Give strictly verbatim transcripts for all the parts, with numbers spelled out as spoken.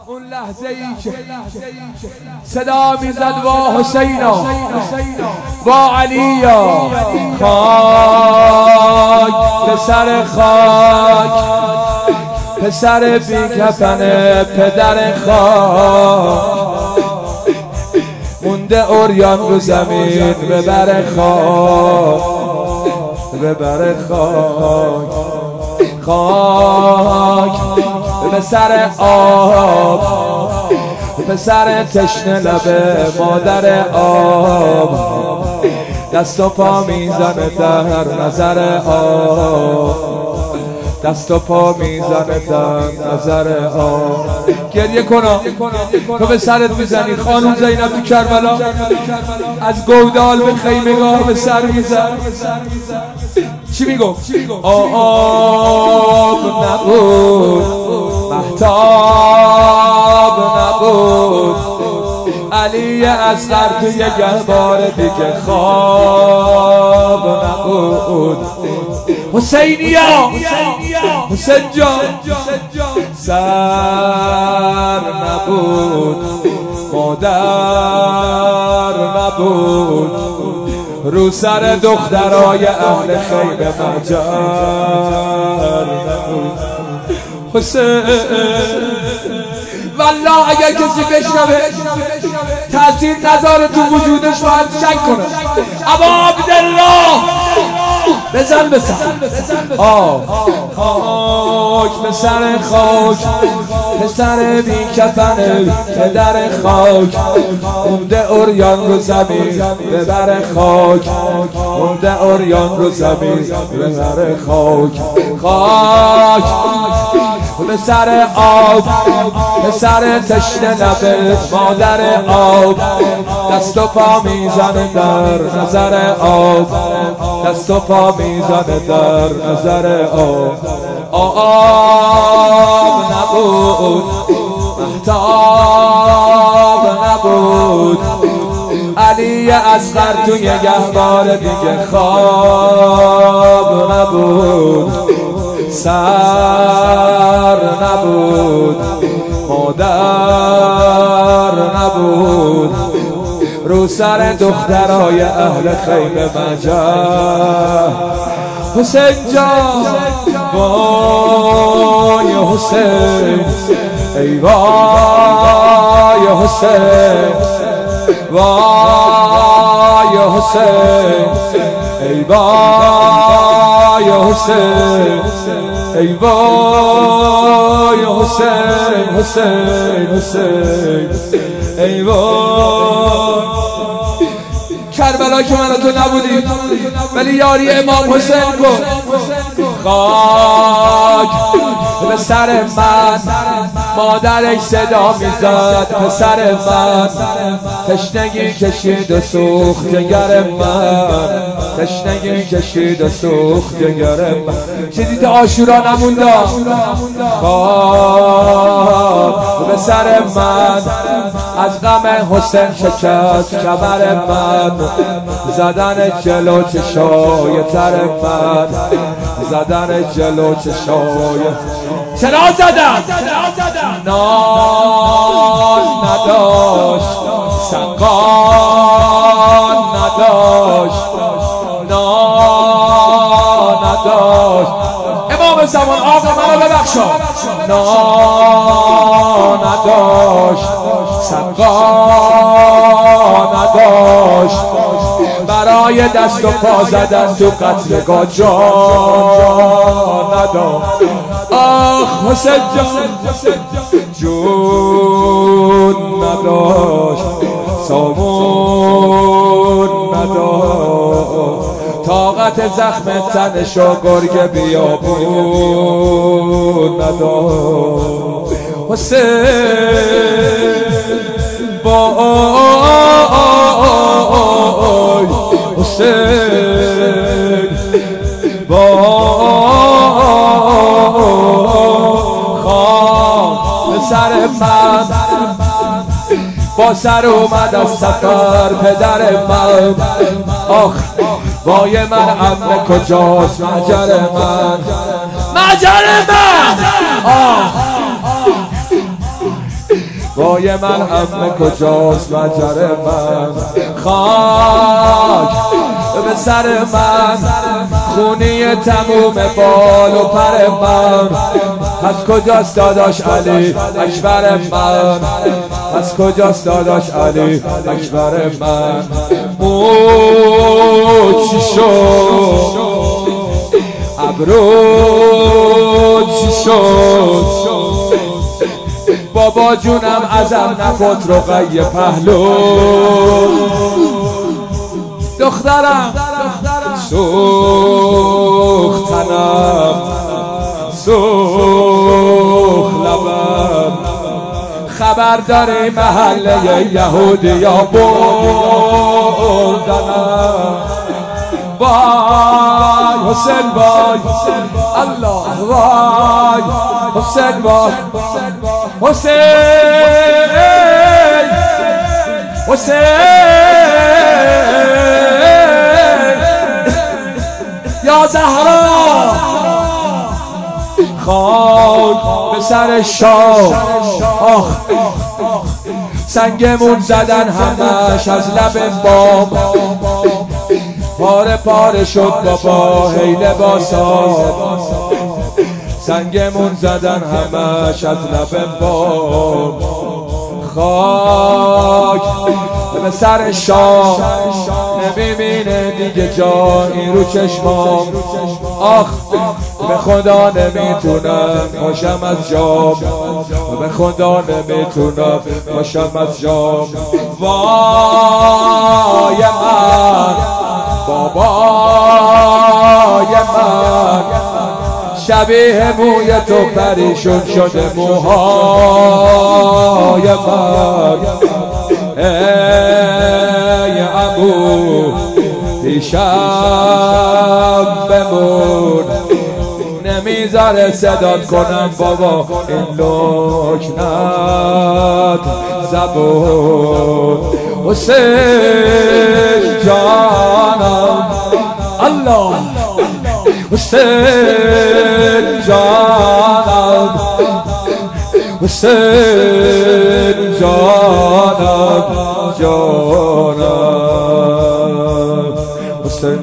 اون لحظه ای که صدا میزد وا حسینا وا علیا، خاک پسر خاک، پسر بی کفن پدر خاک، مونده عریان رو زمین ببر خاک، ببر خاک، خاک پسر آب، پسر تشنه لب مادر آب، دست و پا میزنه در نظر آب، دست و پا میزنه در نظر آب. گریه کنا تو به سرت میزنی. خانوم زینب تو کربلا از گودال به خیمگاه به سر میزن. چی میگم؟ آب نبود، مهتاب نبود، علی اصغر توی گهوار دیگه خواب نبود. حسینیا حسین جان سر نبود، مادر نبود، رو سر دخترای اهل خیمه مجر نبود. حسین والله اگر کسی بشنوه تأثیر نذاره تو وجودش باید شک کنه. ابا عبدالله بزن بزن آه خاک پسر خاک، پسر بی کفن پدر خاک، مونده عریان رو زمین ببر خاک، مونده عریان رو زمین ببر خاک، خاک پسر آب، پسر تشنه لب مادر آب، دست و پا میزنه در نظر آب، دست و پا میزنه در نظر آب. آب نبود، مهتاب نبود، علی اصغر توی گهوار دیگه خواب نبود، سر نبود، مادر نبود، رو سر دخترای اهل خیمه مجر. حسین جان وای حسین، ای وای حسین، وای حسین، ای وای حسین، ای وای حسین، حسین حسین، ای وای. کربلا که من تو نبودی ولی یاری امام حسین کن. خاک به سر من، مادرش صدا میزد پسر من، تشنگی کشید و سوخت جگر من، تشنگی کشید و سوخت جگر من. چیزی تا عاشورا نمونده. خاک به سر من، از غم حسین شکست کمر من، زدن جلو چشای تر من، زدن جلو چشای. چرا زدن؟ نان نداشت، سقان نداشت، نان نداشت. امام زمان آقا منو ببخشا. نان نداشت، سقان نداشت، برای دست و پا زدن تو قتلگاه جان نداشت. آخ حسین جان جون نداشت، سامون نداشت، طاقت زخم تنشو گرگ بیابون نداشت. حسین وای حسین وای، خاک به سر من، با سر اومد از سفر پدر من. آخ وای من عمه کجاست مجر من، مجر من. آه وای من همه کجاست مجر من خاک به سر من خونی تموم بال و پر من از کجاست داداش علی اکبر من از کجاست داداش علی اکبر من موت چی شد ابرو چی شد بابا جونم ازم نفت رقیه پهلو دخترم سوخ تنم سوخ لبم خبر داری محله یهودی یا بردنم وای حسین وای الله وای حسین وای حسین حسین یا زهرا خاک به سر شاه آخ سنگمون زدن همش از لب بام پاره پاره شد بابا هی لباسا سنگمون زدن همش از لب بام خاک به سر شاه نمیبینه دیگه جایی رو چشمام آخ به خدا نمیتونم باشم از جام به خدا نمیتونم باشم از جام وای من بابای من شبیه موی تو پریشون شده موهای من ای عمو پیشم بمون نمیذاره صدات کنم بابا این لکنت زبون حسین جانم الله حسین جانم حسین جانم جانم حسین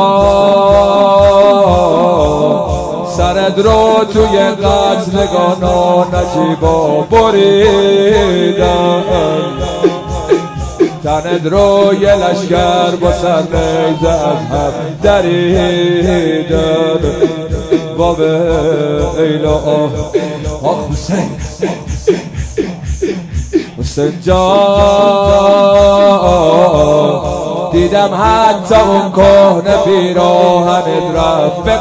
جان سرد رو توی قتلگانا نجیبا بریدم تند رو یه لشکر با سر نیزه از هم دریدن باب ایلا آه آخ حسین حسین جان دیدم حتی اون کهنه پیراهنت رفت به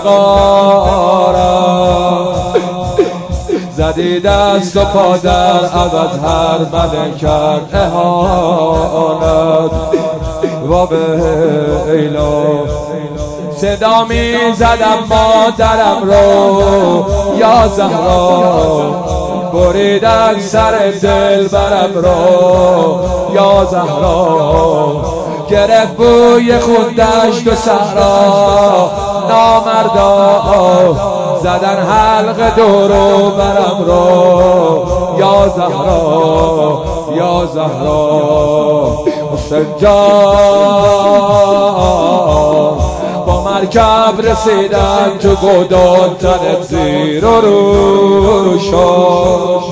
غارم زدی دست و پا در عوض هر من کرد اهانت و به ایلا صدا می زدم مادرم رو یا زهرا بریدن سر دل برم رو یا زهرا گرفت بوی خون دشت و صحرا نامردا زدن حلق دورو برم رو یا زهرا یا زهرا حسین جان با مرکب رسیدن تو گودان تنت زیر و رو شد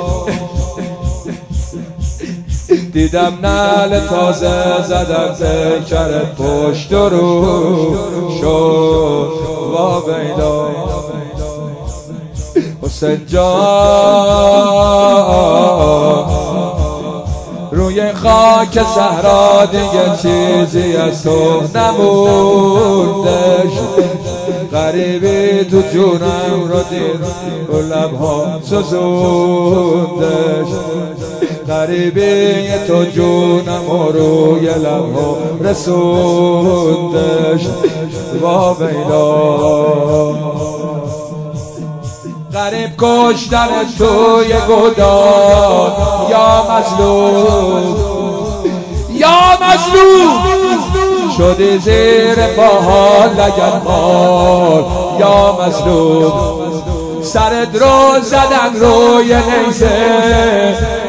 دیدم نعل تازه زدن پیکرت پشت رو شد و بیدا حسین جان روی خاک صحرا دیگه چیزی از تو نموندش غریبی تو جونم رو دید و لبها سوزوندش غریبی تو جونم و روی لبها رسوندش با بیلا غریب کشتن توی گودان یا مظلوم یا مظلوم شدی زیر پاها لگدمال یا مظلوم سرت رو زدن روی نیزه